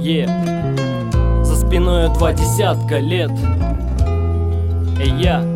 За спиною 20 лет. Я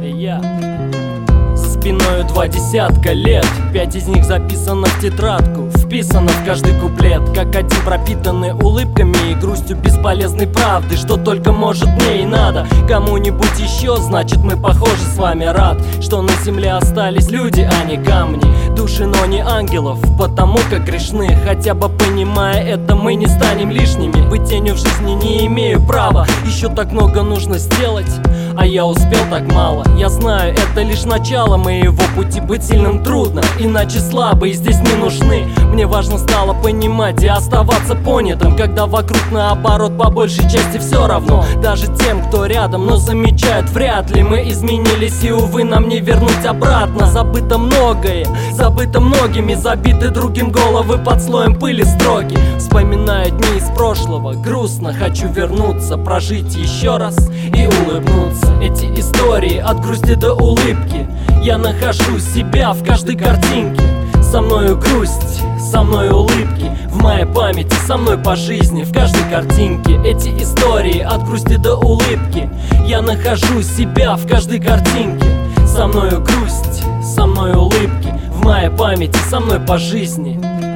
За спиною 20 лет. 5 из них записано в тетрадку, вписано в каждый куплет, как один пропитанный улыбками и грустью бесполезной правды, что только может мне и надо кому-нибудь еще. Значит, мы похожи с вами. Рад, что на земле остались люди, а не камни, души, но не ангелов, потому как грешны. Хотя бы понимая это, мы не станем лишними. Быть тенью в жизни не имею права. Еще так много нужно сделать, а я успел так мало. Я знаю, это лишь начало моего пути. Быть сильным трудно, иначе слабые здесь не нужны. Мне важно стало понимать и оставаться понятым, когда вокруг наоборот по большей части все равно. Даже тем, кто рядом, но замечают вряд ли. Мы изменились и, увы, нам не вернуть обратно. Забыто многое, забыто многими, забиты другим головы под слоем пыли строки. Вспоминаю дни из прошлого, грустно, хочу вернуться, прожить еще раз и улыбнуться. Эти истории от грусти до улыбки, я нахожу себя в каждой картинке. Со мною грусть, со мной улыбки, в моей памяти, со мной по жизни, в каждой картинке. Эти истории от грусти до улыбки, я нахожу себя в каждой картинке. Со мною грусть, со мной улыбки, в моей памяти, со мной по жизни.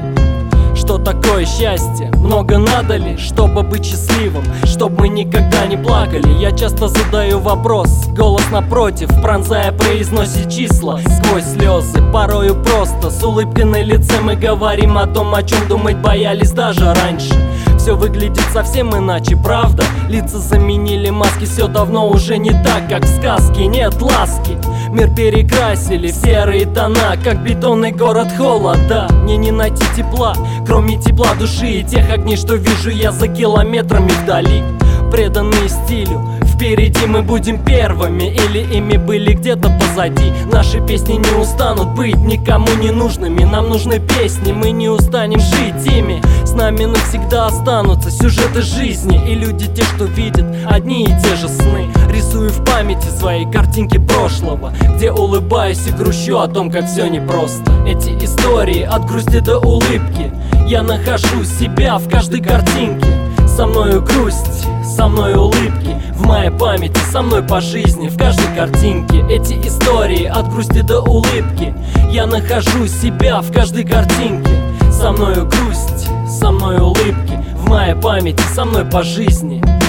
Что такое счастье? Много надо ли, чтобы быть счастливым? Чтобы мы никогда не плакали? Я часто задаю вопрос, голос напротив, пронзая, произносит числа сквозь слезы. Порою просто, с улыбкой на лице мы говорим о том, о чем думать боялись даже раньше. Все выглядит совсем иначе, правда? Лица заменили маски, все давно уже не так, как в сказке. Нет ласки, мир перекрасили в серые тона, как бетонный город холода. Мне не найти тепла, кроме тепла души и тех огней, что вижу я за километрами вдали. Преданные стилю, впереди мы будем первыми, или ими были где-то позади. Наши песни не устанут быть никому не нужными. Нам нужны песни, мы не устанем жить ими. С нами навсегда останутся сюжеты жизни и люди, те, что видят одни и те же сны. Рисую в памяти свои картинки прошлого, где улыбаюсь и грущу о том, как все непросто. Эти истории от грусти до улыбки, я нахожу себя в каждой картинке. Со мною грусть, со мной улыбки, в моей памяти, со мной по жизни, в каждой картинке. Эти истории от грусти до улыбки, я нахожу себя в каждой картинке. Со мною грусть, со мной улыбки, в моей памяти, со мной по жизни.